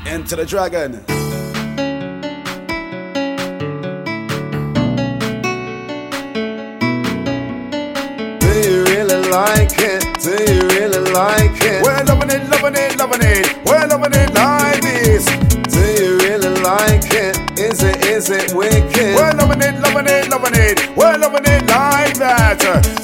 Enter the Dragon. Do you really like it? Do you really like it? We're loving it, loving it, loving it. We're loving it like this. Do you really like it? Is it wicked? We're loving it, loving it, loving it. We're loving it like that.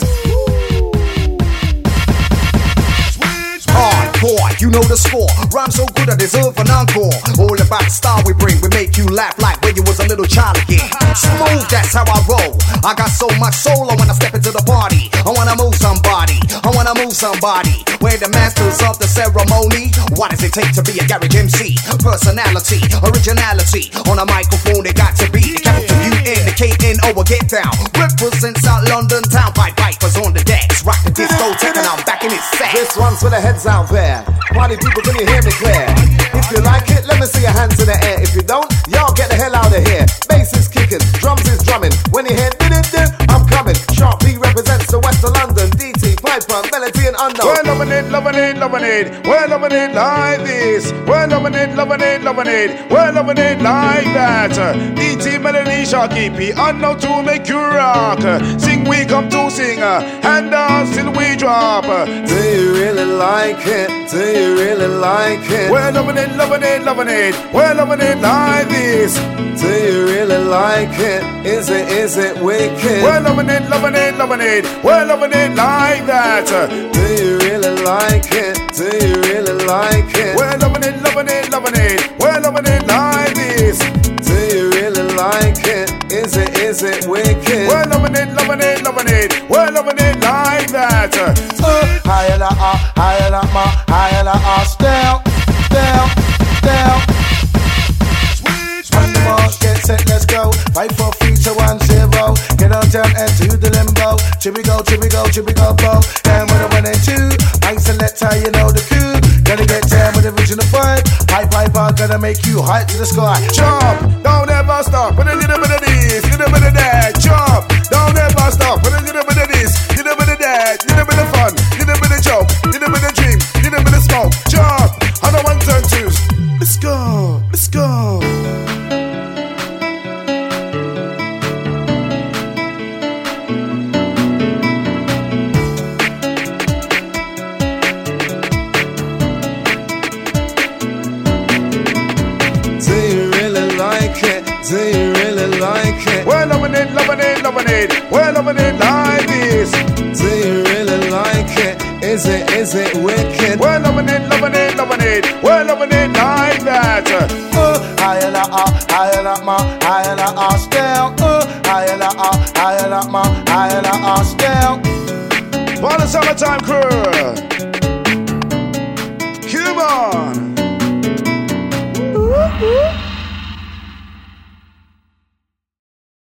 Hardcore, you know the score. Rhyme so good I deserve an encore. All about the style we bring. We make you laugh like when you was a little child again. Smooth, that's how I roll. I got so much soul when I step into the party. I wanna move somebody. I wanna move somebody. We're the masters of the ceremony. What does it take to be a garage MC? Personality, originality. On a microphone it got to be the capital U-N, the K-N-O, get down. Represent South London town. Pipe Vipers on the decks. Rock the discotheque and I'm back in its set. This one's for the heads out there. Party people, can you hear me clear? If you like it, let me see your hands in the air. If you don't, y'all get the hell out of here. Bass is kicking, drums is drumming. When you hear din-din-din, I'm coming. Sharp P represents the West of London. DT, Piper, Melody and Unknown. We're loving it, loving it, loving it. We're loving it like this. We're loving it, loving it, loving it. We're loving it like that. DT, Melody, Sharky P, Unknown to make you rock. Sing, we come to sing. Hand down till we drop. Do you really like it? Do you really like it? We're loving it, loving it, loving it. We're loving it like this. Do you really like it? Is it wicked? We're loving it, loving it, loving it. We're loving it like that. Do you really like it? Do you really like it? We're loving it, loving it, loving it. We're loving it like this. Do you really like it? Is it wicked? We're loving it, loving it, loving it. We're loving it like that. Higher la higher la ma, higher la down, down, down. On the mark, get set, let's go. Fight for 3 to 1 0. Get on down and do the limbo. Chippy go, bo. Down with a 1 and 2. Mike selector, you know the coup. Gotta get down with the original vibe. Piper, gonna make you high to the sky. Jump, don't ever stop with a little bit of this, little bit of that. Jump, don't ever stop with a little bit of this, little bit of that, little bit of fun, little bit of joke, little bit of dream, little bit of smoke. Jump, on the 1 turn 2s. Let's go, let's go. Do you really like it? We're loving it, loving it, loving it. We're loving it like this. Do you really like it? Is it wicked? We're loving it, loving it, loving it. We're loving it like that. Higher la ma, higher la down. Higher la ma, higher la down. For the summertime crew.